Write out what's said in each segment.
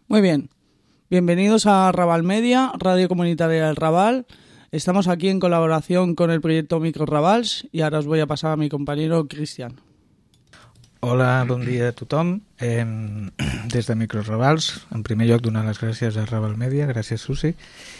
Muy bien, bienvenidos a Raval Media, Radio Comunitaria del Raval. Estamos aquí en colaboración con el proyecto Micro Ravals y ahora os voy a pasar a mi compañero Cristian. Hola, bon dia a tothom. Des de Micro Ravals, en primer lloc donar les gràcies a Raval Media, gràcies Susi,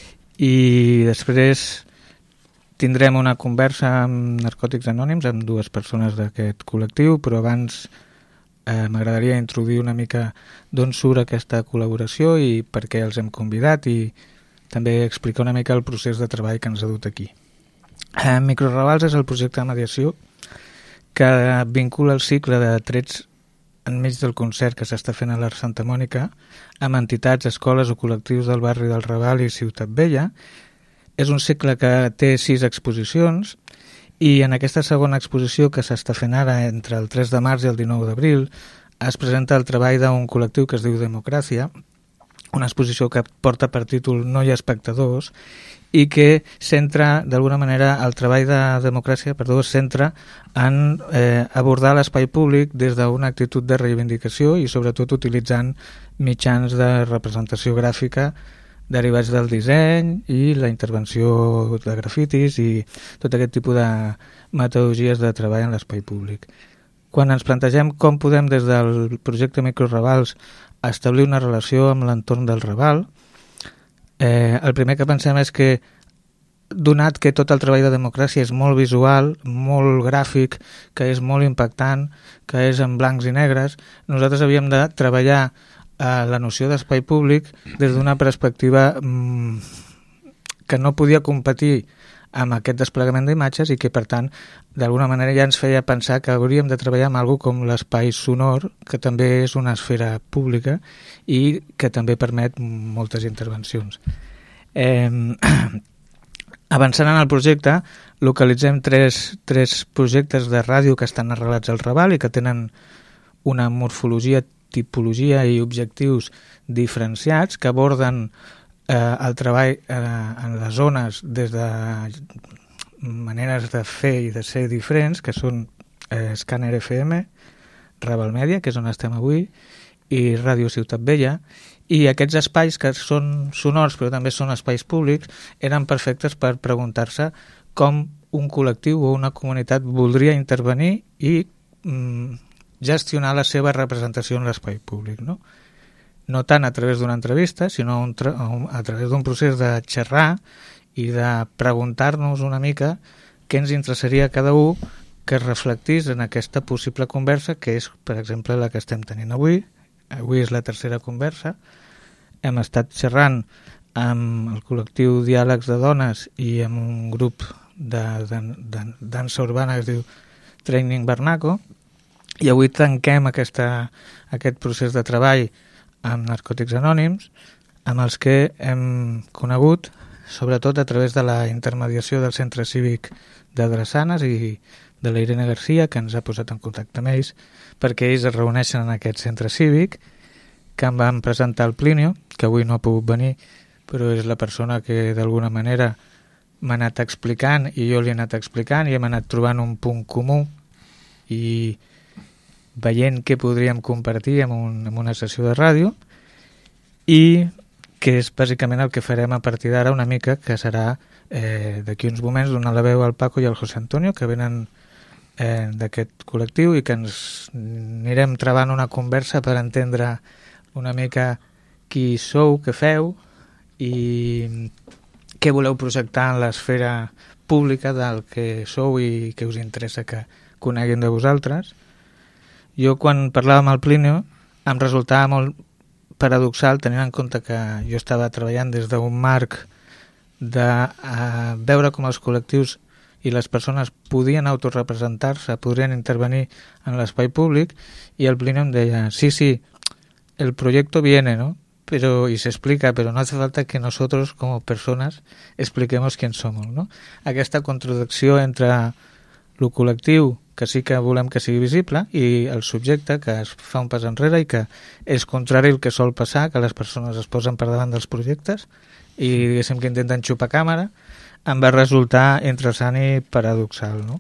i després tindrem una conversa amb Narcòtics Anònims, amb dues persones d'aquest col·lectiu, però abans m'agradaria introduir una mica d'on surt aquesta col·laboració i per què els hem convidat i també explicar una mica el procés de treball que ens ha dut aquí. Micro Ravals és el projecte de mediació que vincula el cicle de trets enmig del concert que s'està fent a l'Arc Santa Mònica amb entitats, escoles o col·lectius del barri del Raval i Ciutat Vella. És un cicle que té 6 exposicions i en aquesta segona exposició que s'està fent ara entre el 3 de març i el 19 d'abril es presenta el treball d'un col·lectiu que es diu Democràcia, una exposició que porta per títol No hi ha espectadors i que centra, d'alguna manera, el treball de Democràcia, es centra en abordar l'espai públic des d'una actitud de reivindicació i sobretot utilitzant mitjans de representació gràfica derivats del disseny i la intervenció de grafitis i tot aquest tipus de metodologies de treball en l'espai públic. Quan ens plantegem com podem des del projecte Micro Ravals establir una relació amb l'entorn del Raval, el primer que pensem és que, donat que tot el treball de Democràcia és molt visual, molt gràfic, que és molt impactant, que és en blancs i negres, nosaltres havíem de treballar la noció d'espai públic des d'una perspectiva que no podia competir amb aquest desplegament d'imatges i que, per tant, d'alguna manera ja ens feia pensar que hauríem de treballar amb alguna com l'espai sonor, que també és una esfera pública i que també permet moltes intervencions. Avançant en el projecte, localitzem tres projectes de ràdio que estan arrelats al Raval i que tenen una morfologia, tipologia i objectius diferenciats que aborden el treball en les zones des de maneres de fer i de ser diferents, que són Scanner FM, Raval Media, que és on estem avui, i Ràdio Ciutat Vella, i aquests espais que són sonors però també són espais públics eren perfectes per preguntar-se com un col·lectiu o una comunitat voldria intervenir i gestionar la seva representació en l'espai públic, no? No tant a través d'una entrevista, sinó a través d'un procés de xerrar i de preguntar-nos una mica què ens interessaria a cada un que es reflectís en aquesta possible conversa, que és, per exemple, la que estem tenint avui. Avui és la tercera conversa. Hem estat xerrant amb el col·lectiu Diàlegs de Dones i amb un grup de dansa urbana que es diu Training Barnaco, i avui tanquem aquest procés de treball amb Narcòtics Anònims, amb els que hem conegut, sobretot a través de la intermediació del Centre Cívic de Drassanes i de la Irene Garcia, que ens ha posat en contacte amb ells, perquè ells es reuneixen en aquest centre cívic, que em van presentar el Plinio, que avui no ha pogut venir, però és la persona que d'alguna manera m'ha anat explicant i jo li he anat explicant i hem anat trobant un punt comú i veient què podríem compartir en una sessió de ràdio i que és bàsicament el que farem a partir d'ara una mica, que serà d'aquí uns moments donar la veu al Paco i al José Antonio, que venen d'aquest col·lectiu i que ens anirem travant una conversa per entendre una mica qui sou, què feu i què voleu projectar en l'esfera pública del que sou i que us interessa que coneguin de vosaltres. Jo, quan parlava amb el Plinio, em resultava molt paradoxal, tenint en compte que jo estava treballant des d'un marc de veure com els col·lectius i les persones podien autorrepresentar-se, podrien intervenir en l'espai públic, i el Plinio em deia, sí, el proyecto viene, ¿no? Y se explica, pero no hace falta que nosotros como personas expliquemos quién somos, no? Aquesta contradicció entre el col·lectiu, que sí que volem que sigui visible, i el subjecte, que es fa un pas enrere i que és contrari al que sol passar, que les persones es posen per davant dels projectes i diguéssim que intenten xupar càmera, em va resultar interessant i paradoxal, no?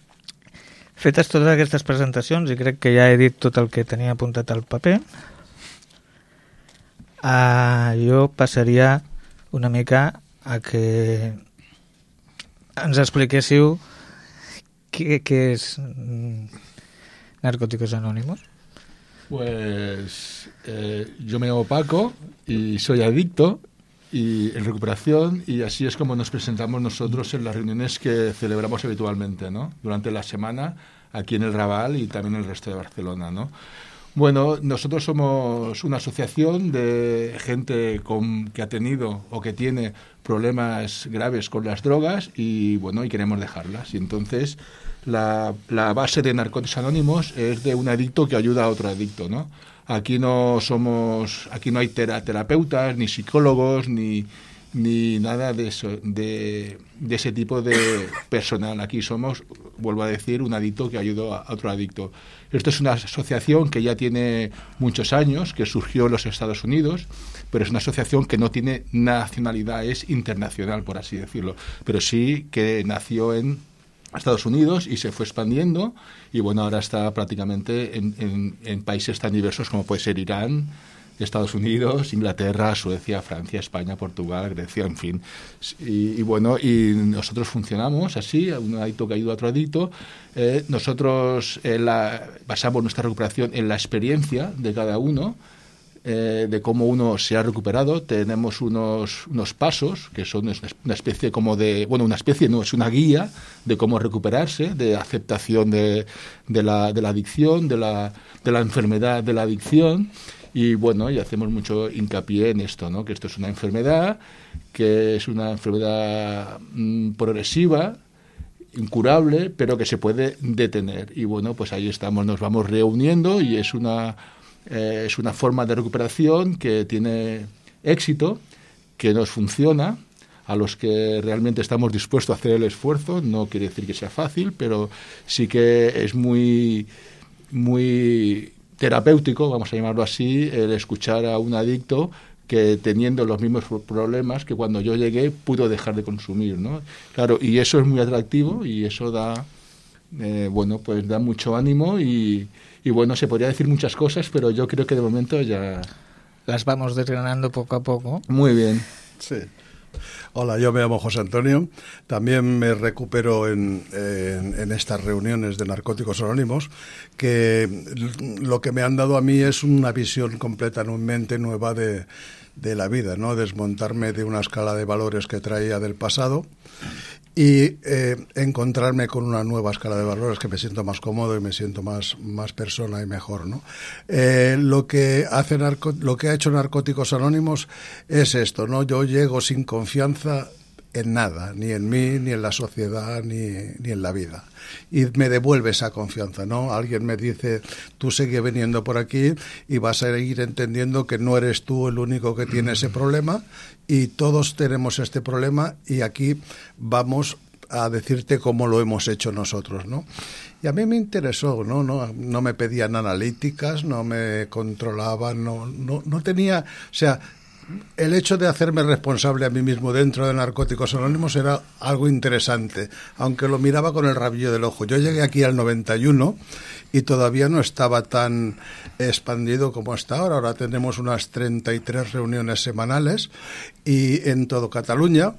Fetes totes aquestes presentacions, i crec que ja he dit tot el que tenia apuntat al paper, Jo passaria una mica a que ens expliquéssiu què és Narcóticos Anónimos. Pues yo me llamo Paco y soy adicto y en recuperación, y así es como nos presentamos nosotros en las reuniones que celebramos habitualmente, ¿no? Durante la semana aquí en el Raval y también en el resto de Barcelona, ¿no? Bueno, nosotros somos una asociación de gente que ha tenido o que tiene problemas graves con las drogas y bueno, y queremos dejarlas. Y entonces la base de Narcóticos Anónimos es de un adicto que ayuda a otro adicto, ¿no? Aquí no hay terapeutas, ni psicólogos, ni nada de eso, de ese tipo de personal. Aquí somos, vuelvo a decir, un adicto que ayuda a otro adicto. Esto es una asociación que ya tiene muchos años, que surgió en los Estados Unidos, pero es una asociación que no tiene nacionalidad, es internacional, por así decirlo, pero sí que nació en Estados Unidos y se fue expandiendo, y bueno, ahora está prácticamente en países tan diversos como puede ser Irán, Estados Unidos, Inglaterra, Suecia, Francia, España, Portugal, Grecia, en fin. Y bueno, y nosotros funcionamos así, un adicto que ayuda a otro adicto. Nosotros basamos nuestra recuperación en la experiencia de cada uno, de cómo uno se ha recuperado. Tenemos unos pasos que son una especie como de... Bueno, una especie no, es una guía de cómo recuperarse, de aceptación de la adicción, de la enfermedad de la adicción. Y bueno, y hacemos mucho hincapié en esto, ¿no? Que esto es una enfermedad, que es una enfermedad progresiva, incurable, pero que se puede detener. Y bueno, pues ahí estamos, nos vamos reuniendo y es una forma de recuperación que tiene éxito, que nos funciona, a los que realmente estamos dispuestos a hacer el esfuerzo. No quiere decir que sea fácil, pero sí que es muy terapéutico, vamos a llamarlo así, el escuchar a un adicto que teniendo los mismos problemas que cuando yo llegué pudo dejar de consumir, ¿no? Claro, y eso es muy atractivo y eso da, pues da mucho ánimo y bueno, se podría decir muchas cosas, pero yo creo que de momento ya... Las vamos desgranando poco a poco. Muy bien. Sí. Hola, yo me llamo José Antonio. También me recupero en estas reuniones de Narcóticos Anónimos, que lo que me han dado a mí es una visión completamente nueva de la vida, ¿no? Desmontarme de una escala de valores que traía del pasado y encontrarme con una nueva escala de valores que me siento más cómodo y me siento más persona y mejor, ¿no? Lo que ha hecho Narcóticos Anónimos es esto, ¿no? Yo llego sin confianza en nada, ni en mí, ni en la sociedad, ni en la vida. Y me devuelve esa confianza, ¿no? Alguien me dice, tú sigue viniendo por aquí y vas a ir entendiendo que no eres tú el único que tiene ese problema y todos tenemos este problema y aquí vamos a decirte cómo lo hemos hecho nosotros, ¿no? Y a mí me interesó, ¿no? No me pedían analíticas, no me controlaban, no tenía... O sea, el hecho de hacerme responsable a mí mismo dentro de Narcóticos Anónimos era algo interesante, aunque lo miraba con el rabillo del ojo. Yo llegué aquí al 91 y todavía no estaba tan expandido como está ahora. Ahora tenemos unas 33 reuniones semanales y en todo Cataluña.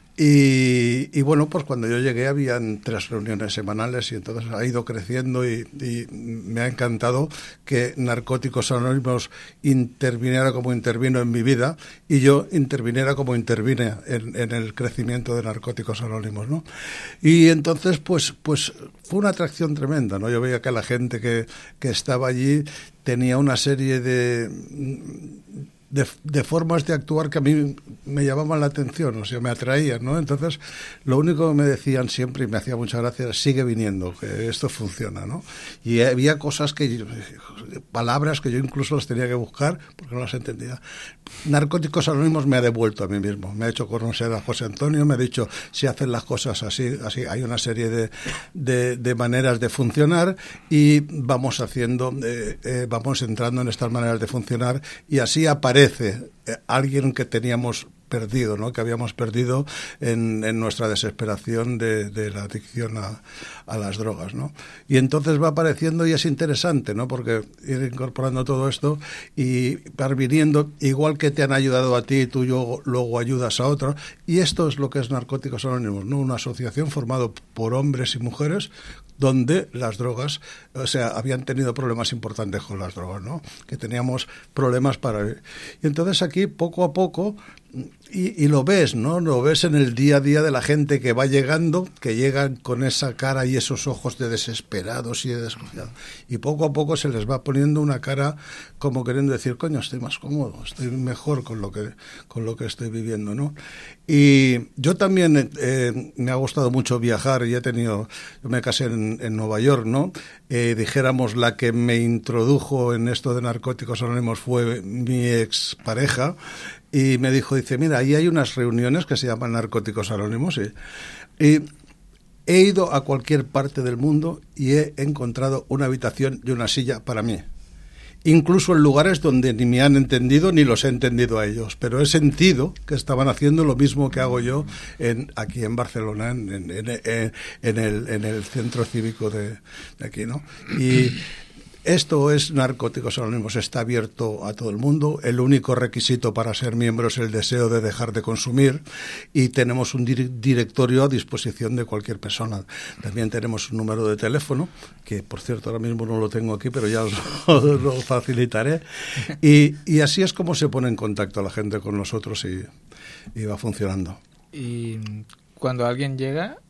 Y bueno, pues cuando yo llegué habían 3 reuniones semanales y entonces ha ido creciendo y me ha encantado que Narcóticos Anónimos interviniera como intervino en mi vida y yo interviniera como intervine en el crecimiento de Narcóticos Anónimos, ¿no? Y entonces pues fue una atracción tremenda, ¿no? Yo veía que la gente que estaba allí tenía una serie de formas de actuar que a mí me llamaban la atención, o sea, me atraían, ¿no? Entonces, lo único que me decían siempre, y me hacía mucha gracia, sigue viniendo, que esto funciona, ¿no? Y había cosas palabras que yo incluso las tenía que buscar porque no las entendía. Narcóticos Anónimos me ha devuelto a mí mismo, me ha hecho conocer a José Antonio, me ha dicho, si hacen las cosas así, hay una serie de maneras de funcionar y vamos entrando en estas maneras de funcionar y así aparece alguien que teníamos perdido, ¿no? Que habíamos perdido en nuestra desesperación de la adicción a las drogas, ¿no? Y entonces va apareciendo y es interesante, ¿no? Porque ir incorporando todo esto y va viniendo, igual que te han ayudado a ti, tú luego ayudas a otros, y esto es lo que es Narcóticos Anónimos, ¿no? Una asociación formada por hombres y mujeres donde las drogas, o sea, habían tenido problemas importantes con las drogas, ¿no? Que teníamos problemas para... Y entonces aquí, poco a poco, y lo ves, ¿no? Lo ves en el día a día de la gente que va llegando, que llegan con esa cara y esos ojos de desesperados y de desconfiados. Y poco a poco se les va poniendo una cara como queriendo decir, coño, estoy más cómodo, estoy mejor con lo que estoy viviendo, ¿no? Y yo también me ha gustado mucho viajar y yo me casé en Nueva York, ¿no? Dijéramos, la que me introdujo en esto de Narcóticos Anónimos fue mi expareja, y me dijo, dice, mira, ahí hay unas reuniones que se llaman Narcóticos Anónimos, y he ido a cualquier parte del mundo y he encontrado una habitación y una silla para mí. Incluso en lugares donde ni me han entendido ni los he entendido a ellos, pero he sentido que estaban haciendo lo mismo que hago yo aquí en Barcelona, en el centro cívico de aquí, ¿no? Y esto es Narcóticos Anónimos, está abierto a todo el mundo. El único requisito para ser miembro es el deseo de dejar de consumir, y tenemos un directorio a disposición de cualquier persona. También tenemos un número de teléfono, que por cierto ahora mismo no lo tengo aquí, pero ya os lo facilitaré. Y así es como se pone en contacto la gente con nosotros y va funcionando. Y cuando alguien llega,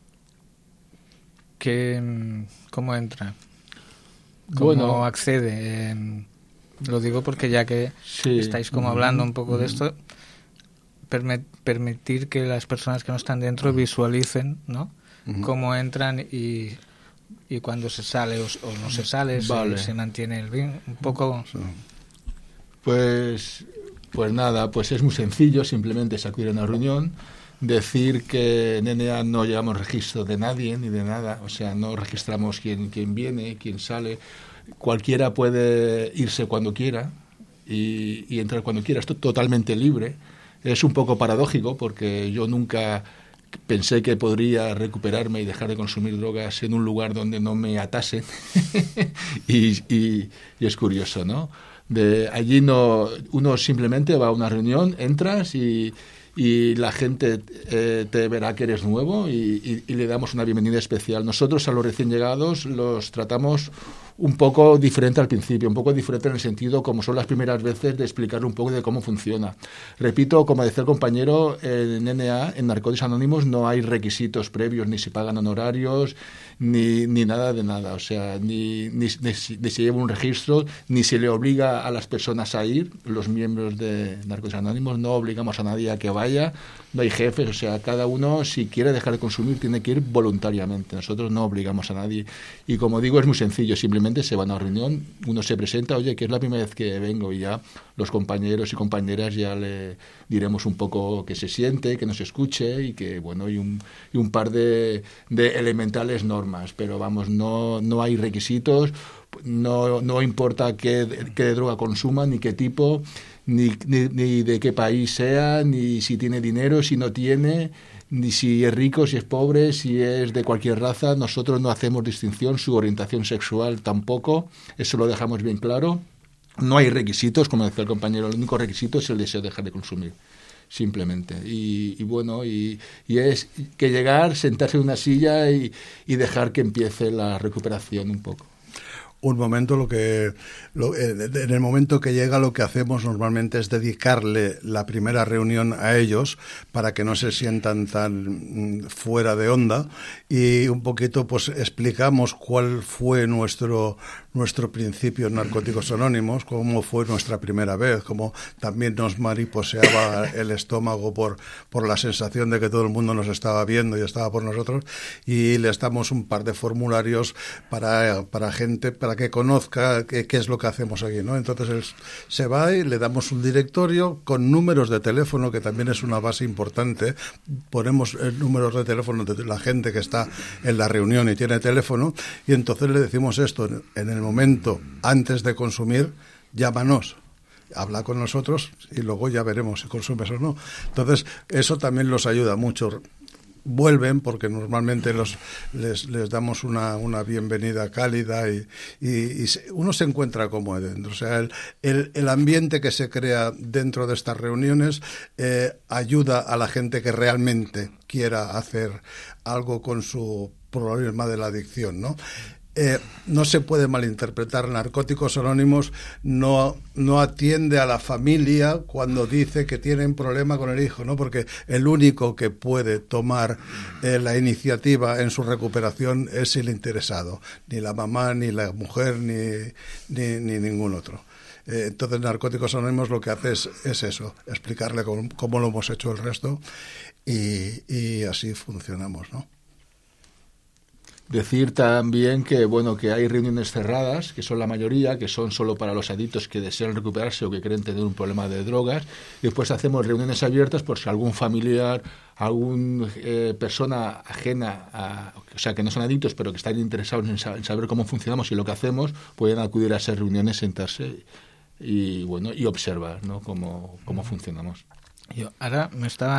¿cómo entra? ¿Cómo accede? Lo digo porque ya que estáis como hablando un poco de esto, permitir que las personas que no están dentro visualicen, ¿no? Cómo entran y cuando se sale o no se sale, se mantiene el bien, un poco... Pues nada, pues es muy sencillo, simplemente es acudir a una reunión, decir que en NA no llevamos registro de nadie ni de nada, o sea, no registramos quién viene, quién sale, cualquiera puede irse cuando quiera y entrar cuando quiera, esto totalmente libre. Es un poco paradójico porque yo nunca pensé que podría recuperarme y dejar de consumir drogas en un lugar donde no me atasen y es curioso, ¿no? Allí uno simplemente va a una reunión, entras y la gente te verá que eres nuevo y le damos una bienvenida especial. Nosotros a los recién llegados los tratamos un poco diferente al principio, un poco diferente en el sentido como son las primeras veces de explicarle un poco de cómo funciona. Repito, como decía el compañero, en NA, en Narcóticos Anónimos, no hay requisitos previos, ni se pagan honorarios, ni nada de nada. O sea, ni se lleva un registro, ni se le obliga a las personas a ir. Los miembros de Narcóticos Anónimos no obligamos a nadie a que vaya, no hay jefes, o sea, cada uno si quiere dejar de consumir tiene que ir voluntariamente. Nosotros no obligamos a nadie. Y como digo, es muy sencillo, simplemente se va a una reunión, uno se presenta, oye, que es la primera vez que vengo, y ya los compañeros y compañeras ya le diremos un poco qué se siente, que nos escuche y que, bueno, y un par de elementales normas, pero vamos, no hay requisitos, no importa qué droga consuma, ni qué tipo, ni de qué país sea, ni si tiene dinero, si no tiene, ni si es rico, si es pobre, si es de cualquier raza. Nosotros no hacemos distinción, su orientación sexual tampoco, eso lo dejamos bien claro. No hay requisitos, como decía el compañero, el único requisito es el deseo de dejar de consumir, simplemente. Y bueno, y es que llegar, sentarse en una silla y dejar que empiece la recuperación un poco. Un momento, en el momento que llega, lo que hacemos normalmente es dedicarle la primera reunión a ellos para que no se sientan tan fuera de onda, y un poquito pues explicamos cuál fue nuestro principio en Narcóticos Anónimos, cómo fue nuestra primera vez, cómo también nos mariposeaba el estómago por la sensación de que todo el mundo nos estaba viendo y estaba por nosotros, y les damos un par de formularios para gente, para que conozca qué es lo que hacemos aquí, ¿no? Entonces él se va y le damos un directorio con números de teléfono, que también es una base importante. Ponemos números de teléfono de la gente que está en la reunión y tiene teléfono, y entonces le decimos esto: en el momento antes de consumir, llámanos. habla con nosotros y luego ya veremos si consumes o no. Entonces, eso también los ayuda mucho. Vuelven porque normalmente les damos una bienvenida cálida y uno se encuentra cómodo dentro. O sea, el ambiente que se crea dentro de estas reuniones ayuda a la gente que realmente quiera hacer algo con su problema de la adicción, ¿no? No se puede malinterpretar. Narcóticos Anónimos no atiende a la familia cuando dice que tienen problema con el hijo, ¿no? Porque el único que puede tomar la iniciativa en su recuperación es el interesado, ni la mamá, ni la mujer, ni ningún otro. Entonces, Narcóticos Anónimos lo que hace es eso, explicarle cómo lo hemos hecho el resto y así funcionamos, ¿no? Decir también que que hay reuniones cerradas, que son la mayoría, que son solo para los adictos que desean recuperarse o que quieren tener un problema de drogas. Y después hacemos reuniones abiertas por si algún familiar, alguna persona ajena, o sea, que no son adictos, pero que están interesados en saber cómo funcionamos y lo que hacemos, pueden acudir a esas reuniones, sentarse y observar, ¿no? cómo funcionamos. Yo ahora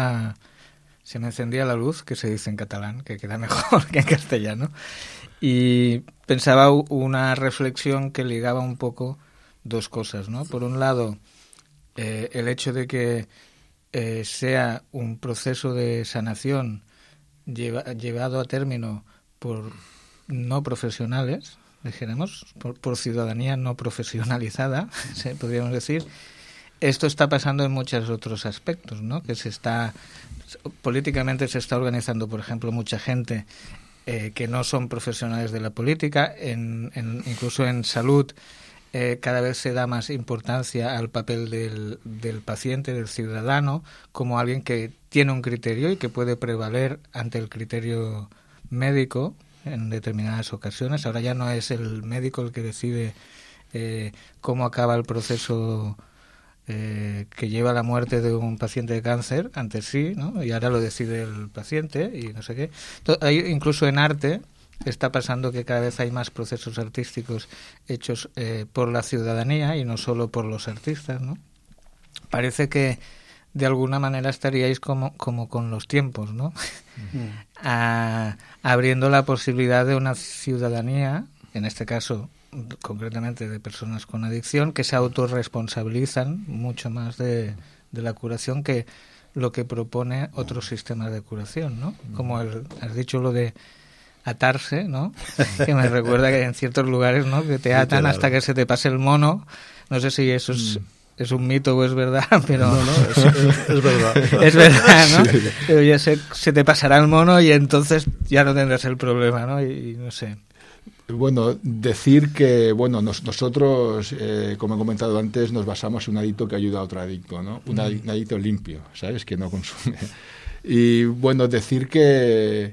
se me encendía la luz, que se dice en catalán, que queda mejor que en castellano, y pensaba una reflexión que ligaba un poco dos cosas, ¿no? Por un lado, el hecho de que sea un proceso de sanación llevado a término por no profesionales, dijéramos, por ciudadanía no profesionalizada, podríamos decir. Esto está pasando en muchos otros aspectos, ¿no? Que políticamente se está organizando, por ejemplo, mucha gente que no son profesionales de la política, incluso en salud cada vez se da más importancia al papel del paciente, del ciudadano, como alguien que tiene un criterio y que puede prevaler ante el criterio médico en determinadas ocasiones. Ahora ya no es el médico el que decide cómo acaba el proceso que lleva a la muerte de un paciente de cáncer, antes sí, ¿no? Y ahora lo decide el paciente y no sé qué. Incluso en arte está pasando que cada vez hay más procesos artísticos hechos por la ciudadanía y no solo por los artistas, ¿no? Parece que de alguna manera estaríais como con los tiempos, ¿no? Abriendo la posibilidad de una ciudadanía, en este caso concretamente de personas con adicción, que se autorresponsabilizan mucho más de la curación que lo que propone otros sistemas de curación, ¿no? Como has dicho lo de atarse, ¿no? Que me recuerda que en ciertos lugares, ¿no? Que te atan hasta que se te pase el mono. No sé si eso es un mito o es verdad, pero... No, es verdad. Es verdad, ¿no? Sí. Pero ya se te pasará el mono y entonces ya no tendrás el problema, ¿no? Y no sé... Decir que, nosotros, como he comentado antes, nos basamos en un adicto que ayuda a otro adicto, ¿no? Un adicto limpio, ¿sabes? Que no consume. Y, decir que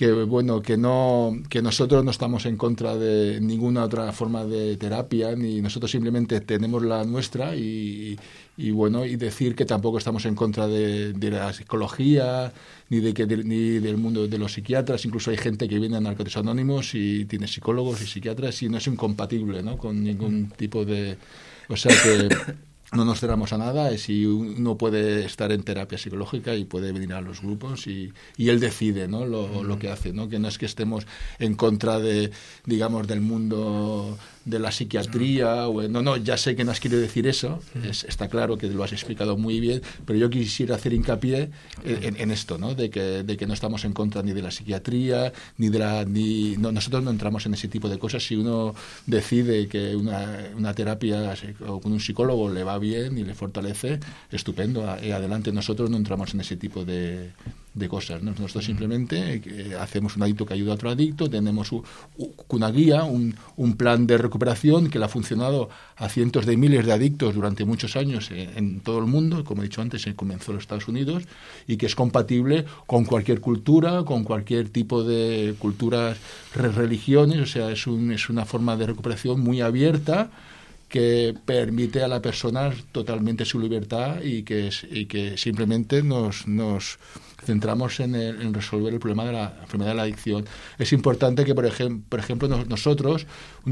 nosotros no estamos en contra de ninguna otra forma de terapia, ni nosotros simplemente tenemos la nuestra y decir que tampoco estamos en contra de la psicología ni del mundo de los psiquiatras. Incluso hay gente que viene a Narcóticos Anónimos y tiene psicólogos y psiquiatras y no es incompatible, ¿no? Con ningún tipo de... O sea que no nos cerramos a nada, si uno puede estar en terapia psicológica y puede venir a los grupos y él decide, ¿no? lo que hace, ¿no? Que no es que estemos en contra de, digamos, del mundo de la psiquiatría no, ya sé que no has querido decir eso, está claro que lo has explicado muy bien, pero yo quisiera hacer hincapié en esto, ¿no? De que no estamos en contra ni de la psiquiatría nosotros no entramos en ese tipo de cosas. Si uno decide que una terapia o con un psicólogo le va bien y le fortalece, estupendo, adelante. Nosotros no entramos en ese tipo de cosas, ¿no? Nosotros simplemente hacemos un adicto que ayuda a otro adicto, tenemos una guía, un plan de recuperación que le ha funcionado a cientos de miles de adictos durante muchos años en todo el mundo. Como he dicho antes, comenzó en los Estados Unidos y que es compatible con cualquier cultura, con cualquier tipo de culturas, religiones. O sea, es una forma de recuperación muy abierta que permite a la persona totalmente su libertad y que simplemente nos centramos en resolver el problema de la enfermedad de la adicción. Es importante que, por ejemplo, nosotros,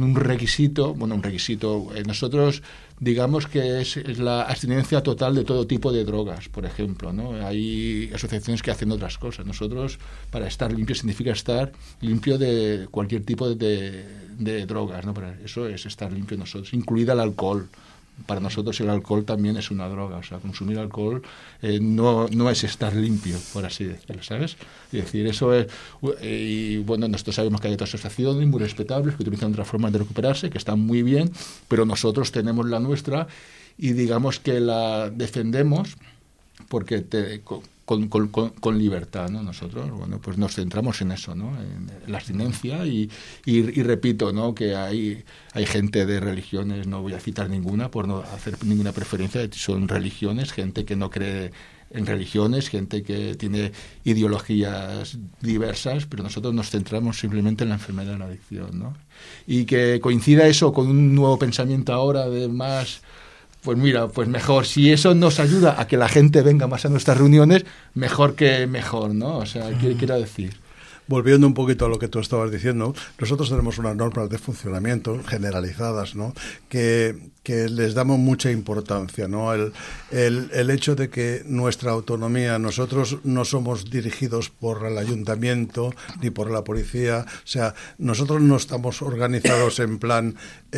nosotros digamos que es la abstinencia total de todo tipo de drogas, por ejemplo, ¿no? Hay asociaciones que hacen otras cosas. Nosotros, para estar limpio, significa estar limpio de cualquier tipo de drogas, ¿no? Eso es estar limpio nosotros, incluida el alcohol. Para nosotros el alcohol también es una droga, o sea, consumir alcohol no es estar limpio, por así decirlo, ¿sabes? Es decir, eso es... Y bueno, nosotros sabemos que hay otras asociaciones muy respetables que utilizan otras formas de recuperarse, que están muy bien, pero nosotros tenemos la nuestra y digamos que la defendemos porque con libertad, ¿no? Nosotros, bueno, pues nos centramos en eso, ¿no? En la abstinencia y repito, ¿no? Que hay gente de religiones, no voy a citar ninguna por no hacer ninguna preferencia, son religiones, gente que no cree en religiones, gente que tiene ideologías diversas, pero nosotros nos centramos simplemente en la enfermedad de la adicción, ¿no? Y que coincida eso con un nuevo pensamiento ahora de más... Pues mira, pues mejor, si eso nos ayuda a que la gente venga más a nuestras reuniones, mejor que mejor, ¿no? O sea, ¿qué quiero decir? Volviendo un poquito a lo que tú estabas diciendo, nosotros tenemos unas normas de funcionamiento generalizadas, ¿no? Que les damos mucha importancia, ¿no? El hecho de que nuestra autonomía, nosotros no somos dirigidos por el ayuntamiento ni por la policía, o sea, nosotros no estamos organizados en plan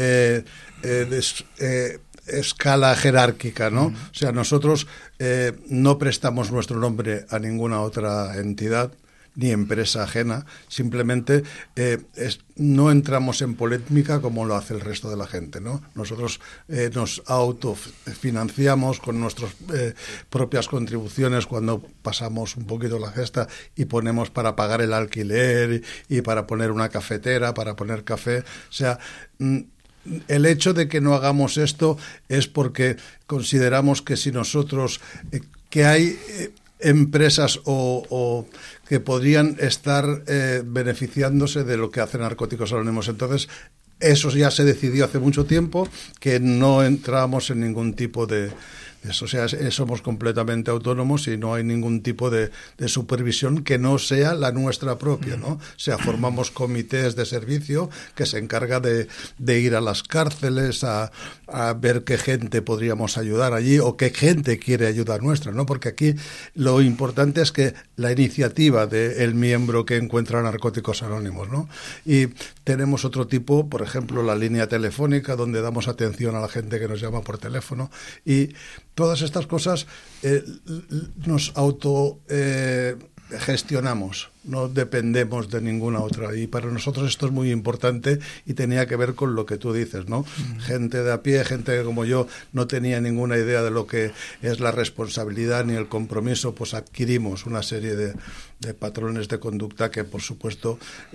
escala jerárquica, ¿no? O sea, nosotros no prestamos nuestro nombre a ninguna otra entidad ni empresa ajena, simplemente no entramos en polémica como lo hace el resto de la gente, ¿no? Nosotros nos autofinanciamos con nuestras propias contribuciones cuando pasamos un poquito la gesta y ponemos para pagar el alquiler y para poner una cafetera, para poner café, o sea... El hecho de que no hagamos esto es porque consideramos que si nosotros, que hay empresas o que podrían estar beneficiándose de lo que hace Narcóticos Anónimos, entonces eso ya se decidió hace mucho tiempo, que no entramos en ningún tipo de eso, o sea, somos completamente autónomos y no hay ningún tipo de supervisión que no sea la nuestra propia, ¿no? O sea, formamos comités de servicio que se encarga de ir a las cárceles a ver qué gente podríamos ayudar allí o qué gente quiere ayuda nuestra, ¿no? Porque aquí lo importante es que la iniciativa del miembro que encuentra Narcóticos Anónimos, ¿no? Y tenemos otro tipo, por ejemplo, la línea telefónica donde damos atención a la gente que nos llama por teléfono y todas estas cosas nos gestionamos, no dependemos de ninguna otra y para nosotros esto es muy importante y tenía que ver con lo que tú dices, ¿no? Gente de a pie, gente que como yo no tenía ninguna idea de lo que es la responsabilidad ni el compromiso, pues adquirimos una serie de patrones de conducta que por supuesto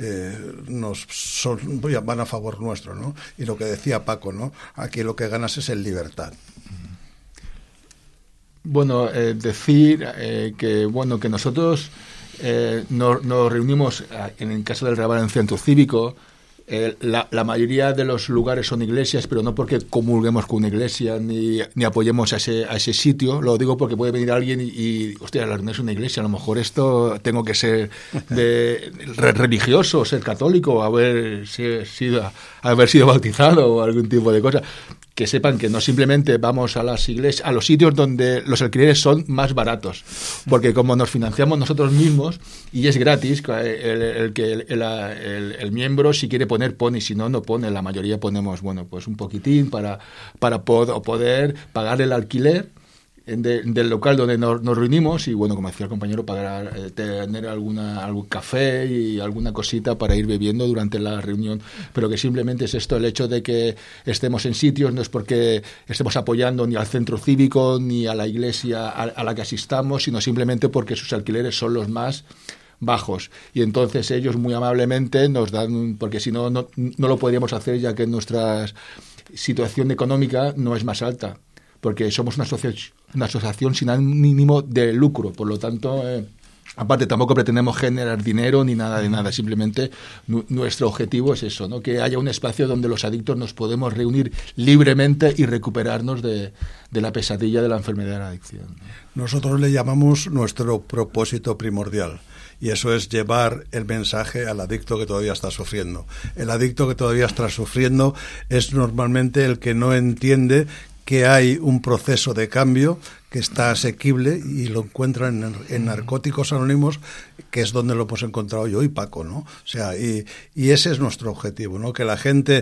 van a favor nuestro, ¿no? Y lo que decía Paco, ¿no? Aquí lo que ganas es en libertad. Bueno, decir que nosotros nos reunimos en el caso del Raval en Centro Cívico. La mayoría de los lugares son iglesias, pero no porque comulguemos con una iglesia ni apoyemos a ese sitio. Lo digo porque puede venir alguien y hostia, la reunión es una iglesia, a lo mejor esto tengo que ser religioso, ser católico, haber sido bautizado o algún tipo de cosa. Que sepan que no simplemente vamos a las iglesias, a los sitios donde los alquileres son más baratos, porque como nos financiamos nosotros mismos y es gratis, el miembro si quiere poner pone, y si no pone. La mayoría ponemos pues un poquitín para poder pagar el alquiler del local donde nos reunimos y bueno, como decía el compañero, tener algún café y alguna cosita para ir bebiendo durante la reunión, pero que simplemente es esto, el hecho de que estemos en sitios no es porque estemos apoyando ni al centro cívico ni a la iglesia a la que asistamos, sino simplemente porque sus alquileres son los más bajos y entonces ellos muy amablemente nos dan, porque si no lo podríamos hacer ya que nuestra situación económica no es más alta, porque somos una asociación sin ánimo de lucro, por lo tanto Aparte, tampoco pretendemos generar dinero ni nada de nada. Simplemente nuestro objetivo es eso, ¿no? Que haya un espacio donde los adictos nos podemos reunir libremente y recuperarnos de la pesadilla de la enfermedad de la adicción, ¿no? Nosotros le llamamos nuestro propósito primordial. Y eso es llevar el mensaje al adicto que todavía está sufriendo. El adicto que todavía está sufriendo es normalmente el que no entiende que hay un proceso de cambio que está asequible y lo encuentran en Narcóticos Anónimos, que es donde lo hemos encontrado yo y Paco, ¿no? O sea, y ese es nuestro objetivo, ¿no? Que la gente...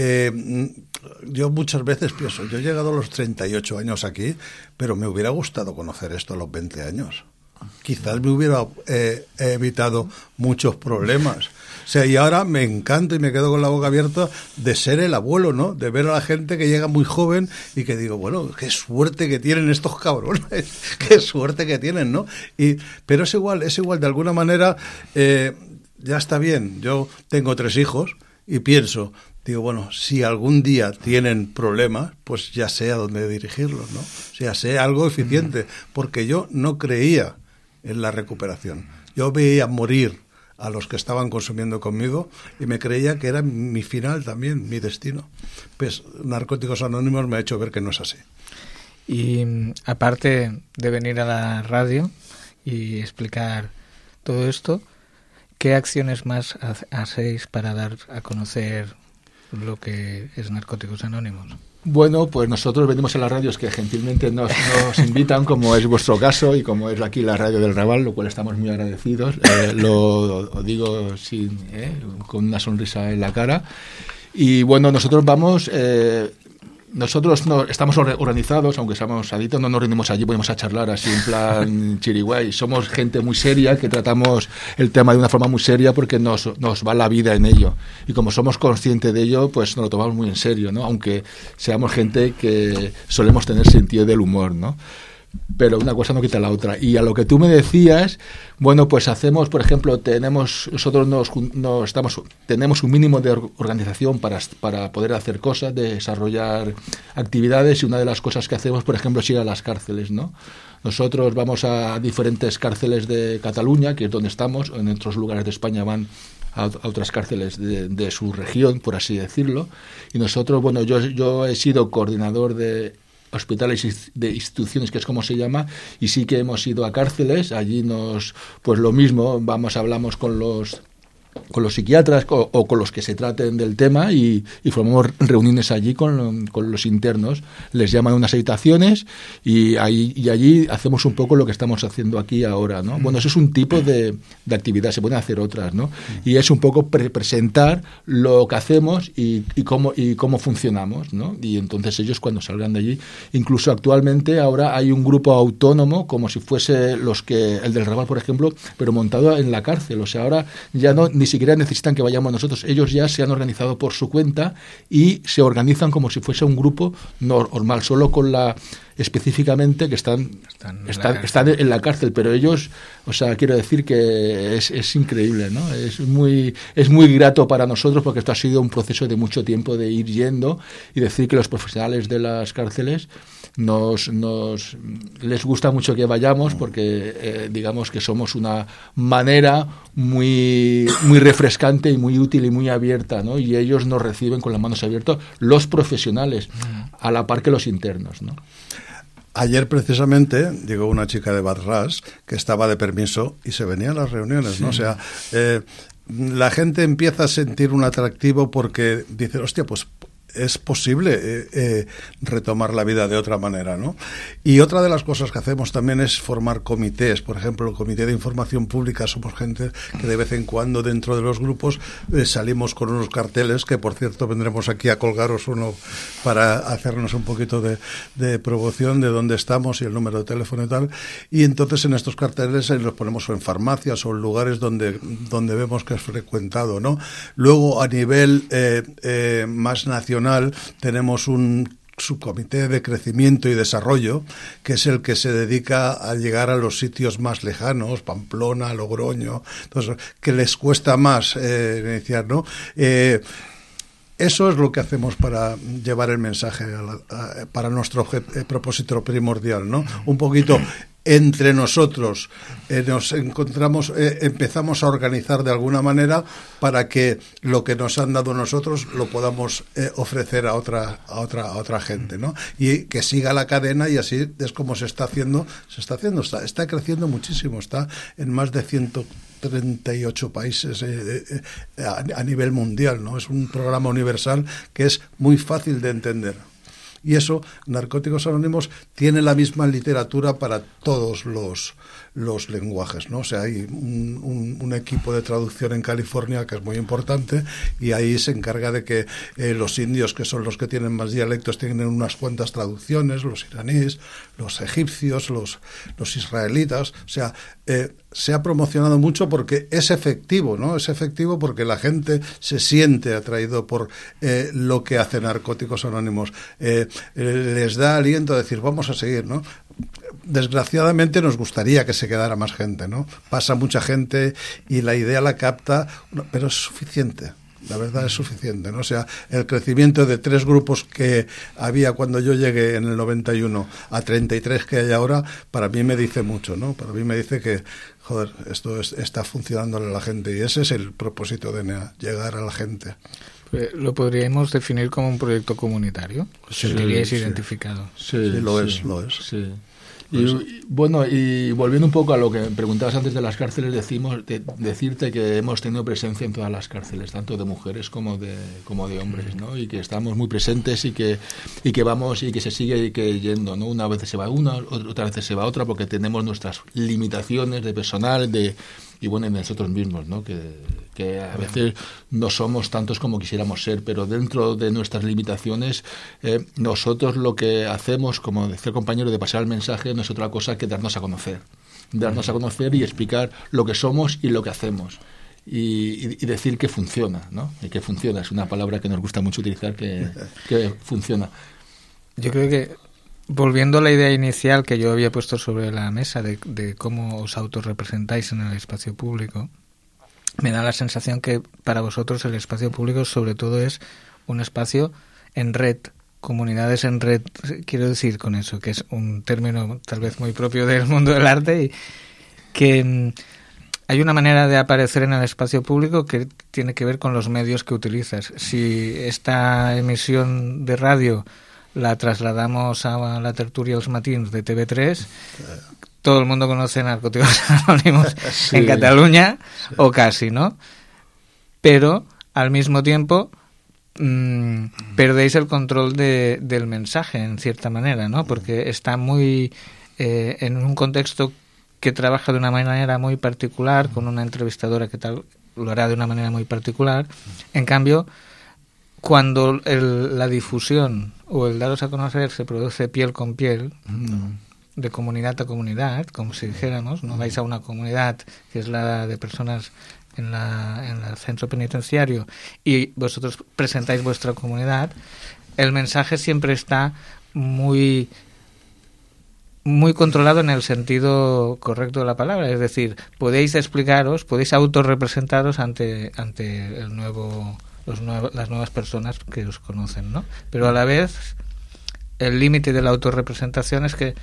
yo muchas veces pienso, yo he llegado a los 38 años aquí, pero me hubiera gustado conocer esto a los 20 años. Quizás me hubiera evitado muchos problemas. O sea, y ahora me encanta y me quedo con la boca abierta de ser el abuelo, ¿no? De ver a la gente que llega muy joven y que digo, bueno, qué suerte que tienen estos cabrones, qué suerte que tienen, ¿no? Pero es igual, de alguna manera, ya está bien. Yo tengo 3 hijos y pienso, digo, bueno, si algún día tienen problemas, pues ya sé a dónde dirigirlos, ¿no? O sea, sé algo eficiente, porque yo no creía en la recuperación. Yo veía morir a los que estaban consumiendo conmigo y me creía que era mi final también, mi destino. Pues Narcóticos Anónimos me ha hecho ver que no es así. Y aparte de venir a la radio y explicar todo esto, ¿qué acciones más hacéis para dar a conocer lo que es Narcóticos Anónimos? Bueno, pues nosotros venimos a las radios que gentilmente nos invitan, como es vuestro caso y como es aquí la radio del Raval, lo cual estamos muy agradecidos. Lo digo con una sonrisa en la cara. Y bueno, nosotros vamos... Nosotros no estamos organizados, aunque seamos adictos, no nos reunimos allí, podemos a charlar así en plan chirigüey. Somos gente muy seria, que tratamos el tema de una forma muy seria porque nos va la vida en ello. Y como somos conscientes de ello, pues nos lo tomamos muy en serio, ¿no? Aunque seamos gente que solemos tener sentido del humor, ¿no? Pero una cosa no quita la otra. Y a lo que tú me decías, bueno, pues hacemos, por ejemplo, tenemos un mínimo de organización para poder hacer cosas, de desarrollar actividades, y una de las cosas que hacemos, por ejemplo, es ir a las cárceles, ¿no? Nosotros vamos a diferentes cárceles de Cataluña, que es donde estamos, en otros lugares de España van a otras cárceles de su región, por así decirlo, y nosotros, bueno, yo he sido coordinador de hospitales de instituciones, que es como se llama, y sí que hemos ido a cárceles. Allí pues lo mismo, hablamos con los psiquiatras o con los que se traten del tema y formamos reuniones allí con los internos. Les llaman unas habitaciones y allí hacemos un poco lo que estamos haciendo aquí ahora, ¿no? Bueno, eso es un tipo de actividad, se pueden hacer otras, ¿no? Y es un poco presentar lo que hacemos y cómo funcionamos, ¿no? Y entonces ellos, cuando salgan de allí, incluso actualmente ahora hay un grupo autónomo, como si fuese el del Raval, por ejemplo, pero montado en la cárcel. O sea, ahora ya ni siquiera necesitan que vayamos nosotros. Ellos ya se han organizado por su cuenta y se organizan como si fuese un grupo normal, solo con específicamente que están en la cárcel, pero ellos, o sea, quiero decir que es increíble, ¿no? Es muy grato para nosotros, porque esto ha sido un proceso de mucho tiempo de ir yendo y decir que los profesionales de las cárceles les gusta mucho que vayamos, porque digamos que somos una manera muy refrescante y muy útil y muy abierta, ¿no? Y ellos nos reciben con las manos abiertas, los profesionales, a la par que los internos, ¿no? Ayer precisamente llegó una chica de Barras que estaba de permiso y se venía a las reuniones, ¿no? Sí. O sea, la gente empieza a sentir un atractivo porque dice, hostia, pues es posible retomar la vida de otra manera, ¿no? Y otra de las cosas que hacemos también es formar comités. Por ejemplo, el Comité de Información Pública, somos gente que de vez en cuando dentro de los grupos salimos con unos carteles, que por cierto vendremos aquí a colgaros uno para hacernos un poquito de promoción de dónde estamos y el número de teléfono y tal. Y entonces en estos carteles los ponemos en farmacias o en lugares donde vemos que es frecuentado, ¿no? Luego, a nivel más nacional, tenemos un subcomité de crecimiento y desarrollo, que es el que se dedica a llegar a los sitios más lejanos, Pamplona, Logroño, entonces, que les cuesta más iniciar, ¿no? Eso es lo que hacemos para llevar el mensaje para nuestro propósito primordial, ¿no? Un poquito entre nosotros nos encontramos, empezamos a organizar de alguna manera para que lo que nos han dado nosotros lo podamos ofrecer a otra gente, ¿no? Y que siga la cadena, y así es como se está creciendo muchísimo, está en más de 138 países a nivel mundial, ¿no? Es un programa universal que es muy fácil de entender. Y eso, Narcóticos Anónimos tiene la misma literatura para todos los lenguajes, ¿no? O sea, hay un equipo de traducción en California que es muy importante, y ahí se encarga de que los indios, que son los que tienen más dialectos, tienen unas cuantas traducciones, los iraníes, los egipcios, los israelitas. O sea, se ha promocionado mucho porque es efectivo, ¿no? Es efectivo porque la gente se siente atraído por lo que hace Narcóticos Anónimos. Les da aliento a decir, vamos a seguir, ¿no? Desgraciadamente nos gustaría que se quedara más gente, ¿no? Pasa mucha gente y la idea la capta, pero es suficiente. La verdad es suficiente, ¿no? O sea, el crecimiento de 3 grupos que había cuando yo llegué en el 91 a 33 que hay ahora, para mí me dice mucho, ¿no? Para mí me dice que, joder, esto está funcionándole a la gente, y ese es el propósito de NEA, llegar a la gente. ¿Lo podríamos definir como un proyecto comunitario? ¿Os sentiríais identificado? Sí, lo es. Sí. Y bueno, y volviendo un poco a lo que preguntabas antes de las cárceles, decirte que hemos tenido presencia en todas las cárceles, tanto de mujeres como de hombres, ¿no? Y que estamos muy presentes y que vamos, y que se sigue yendo, ¿no? Una vez se va una, otra vez se va otra, porque tenemos nuestras limitaciones de personal, y bueno, en nosotros mismos, ¿no? Que a veces no somos tantos como quisiéramos ser, pero dentro de nuestras limitaciones, nosotros lo que hacemos, como decía el compañero, de pasar el mensaje, no es otra cosa que darnos a conocer y explicar lo que somos y lo que hacemos. Y decir que funciona, ¿no? Y que funciona, es una palabra que nos gusta mucho utilizar, que funciona. Yo creo que, volviendo a la idea inicial que yo había puesto sobre la mesa de cómo os autorrepresentáis en el espacio público, me da la sensación que para vosotros el espacio público sobre todo es un espacio en red, comunidades en red. Quiero decir con eso, que es un término tal vez muy propio del mundo del arte, y que hay una manera de aparecer en el espacio público que tiene que ver con los medios que utilizas. Si esta emisión de radio la trasladamos a la tertulia Els Matins de TV3, todo el mundo conoce Narcóticos Anónimos sí, en Cataluña, sí, o casi, ¿no? Pero al mismo tiempo perdéis el control del mensaje, en cierta manera, ¿no? Porque está muy en un contexto que trabaja de una manera muy particular, con una entrevistadora que tal lo hará de una manera muy particular. En cambio, cuando la difusión o el daros a conocer se produce piel con piel, de comunidad a comunidad, como si dijéramos, no vais a una comunidad que es la de personas en el centro penitenciario y vosotros presentáis vuestra comunidad, el mensaje siempre está muy controlado en el sentido correcto de la palabra, es decir, podéis explicaros, podéis autorrepresentaros ante el las nuevas personas que os conocen, ¿no? Pero a la vez el límite de la autorrepresentación es que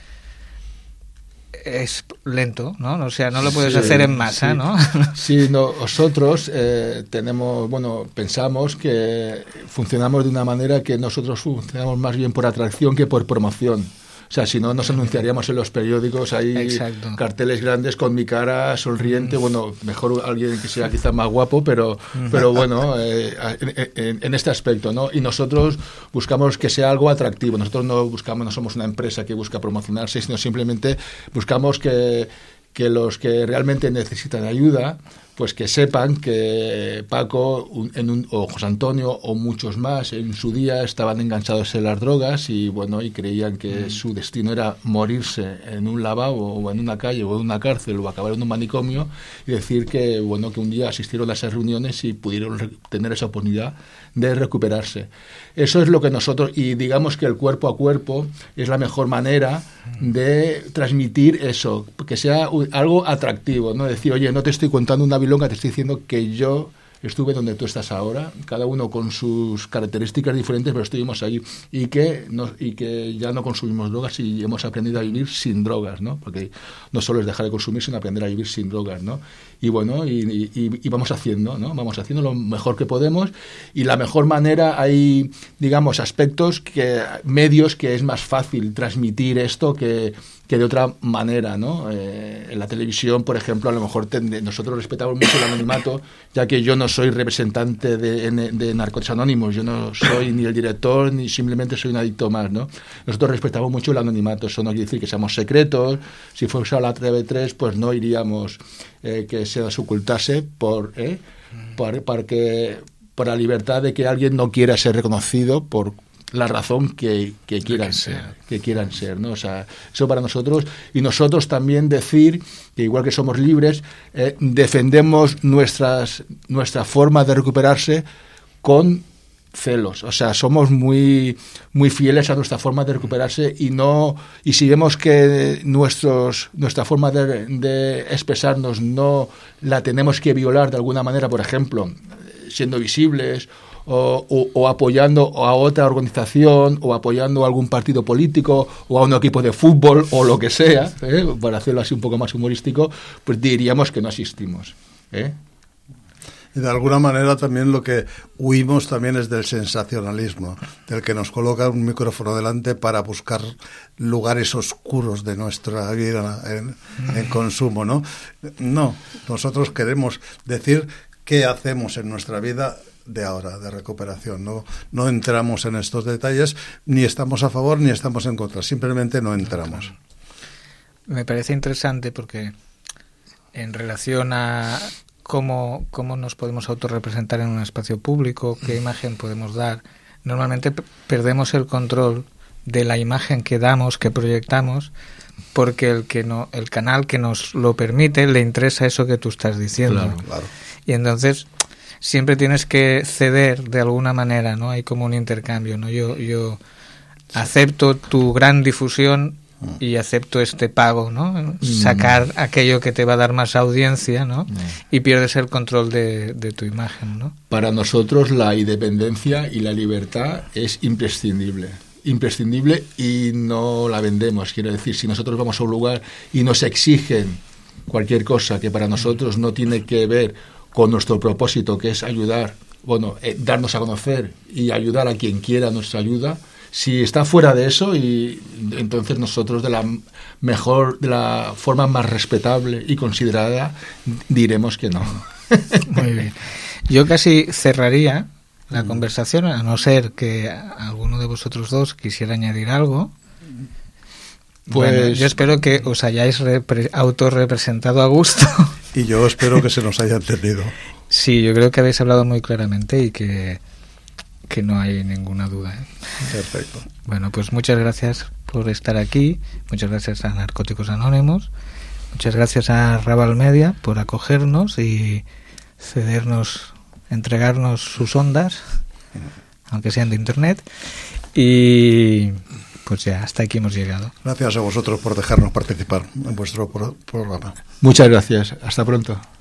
es lento, ¿no? O sea, no lo puedes hacer en masa, sí, ¿no? Sí, nosotros pensamos que funcionamos de una manera que nosotros funcionamos más bien por atracción que por promoción. O sea, si no, nos anunciaríamos en los periódicos, hay Exacto. carteles grandes con mi cara sonriente, bueno, mejor alguien que sea quizá más guapo, pero bueno, en este aspecto, ¿no? Y nosotros buscamos que sea algo atractivo, nosotros no somos una empresa que busca promocionarse, sino simplemente buscamos que los que realmente necesitan ayuda, pues que sepan que Paco o José Antonio o muchos más en su día estaban enganchados en las drogas y bueno, y creían que su destino era morirse en un lavabo o en una calle o en una cárcel o acabar en un manicomio, y decir que bueno, que un día asistieron a esas reuniones y pudieron tener esa oportunidad de recuperarse. Eso es lo que nosotros, y digamos que el cuerpo a cuerpo es la mejor manera de transmitir eso, que sea algo atractivo, ¿no? Decir, oye, no te estoy contando una bilonga, te estoy diciendo que yo estuve donde tú estás ahora, cada uno con sus características diferentes, pero estuvimos allí, y que ya no consumimos drogas y hemos aprendido a vivir sin drogas, ¿no? Porque no solo es dejar de consumir, sino aprender a vivir sin drogas, ¿no? Y bueno, y vamos haciendo, ¿no? Vamos haciendo lo mejor que podemos, y la mejor manera, hay, digamos, aspectos, medios que es más fácil transmitir esto que de otra manera, ¿no? En la televisión, por ejemplo, a lo mejor nosotros respetamos mucho el anonimato, ya que yo no soy representante de Narcóticos Anónimos, yo no soy ni el director, ni simplemente soy un adicto más, ¿no? Nosotros respetamos mucho el anonimato, eso no quiere decir que seamos secretos. Si fuese a la TV3, pues no iríamos que se nos ocultase por la libertad de que alguien no quiera ser reconocido por la razón que quieran ser, ¿no? O sea, eso para nosotros, y nosotros también decir que igual que somos libres, defendemos nuestra forma de recuperarse con celos, o sea, somos muy muy fieles a nuestra forma de recuperarse, y si vemos que nuestra forma de expresarnos no la tenemos que violar de alguna manera, por ejemplo, siendo visibles o apoyando a otra organización, o apoyando a algún partido político o a un equipo de fútbol o lo que sea, para hacerlo así un poco más humorístico, pues diríamos que no asistimos. Y de alguna manera también lo que huimos también es del sensacionalismo, del que nos coloca un micrófono delante para buscar lugares oscuros de nuestra vida en consumo, ¿no? No, nosotros queremos decir qué hacemos en nuestra vida de ahora, de recuperación. No entramos en estos detalles, ni estamos a favor ni estamos en contra, simplemente no entramos. Me parece interesante porque en relación a cómo nos podemos autorrepresentar en un espacio público, qué imagen podemos dar, normalmente perdemos el control de la imagen que damos, que proyectamos, porque el canal que nos lo permite le interesa eso que tú estás diciendo. Claro. Y entonces siempre tienes que ceder de alguna manera, ¿no? Hay como un intercambio, ¿no? Yo acepto tu gran difusión y acepto este pago, ¿no? Sacar aquello que te va a dar más audiencia, ¿no? Y pierdes el control de tu imagen, ¿no? Para nosotros la independencia y la libertad es imprescindible, y no la vendemos. Quiero decir, si nosotros vamos a un lugar y nos exigen cualquier cosa que para nosotros no tiene que ver con nuestro propósito, que es ayudar, darnos a conocer y ayudar a quien quiera nuestra ayuda, si está fuera de eso, y entonces nosotros de la forma más respetable y considerada diremos que no. Muy bien. Yo casi cerraría la conversación, a no ser que alguno de vosotros dos quisiera añadir algo. Pues bueno, yo espero que os hayáis autorrepresentado a gusto. Y yo espero que se nos haya entendido. Sí, yo creo que habéis hablado muy claramente y que no hay ninguna duda. Perfecto. Bueno, pues muchas gracias por estar aquí, muchas gracias a Narcóticos Anónimos, muchas gracias a Raval Media por acogernos y entregarnos sus ondas, aunque sean de internet, y pues ya hasta aquí hemos llegado. Gracias a vosotros por dejarnos participar en vuestro programa. Muchas gracias, hasta pronto.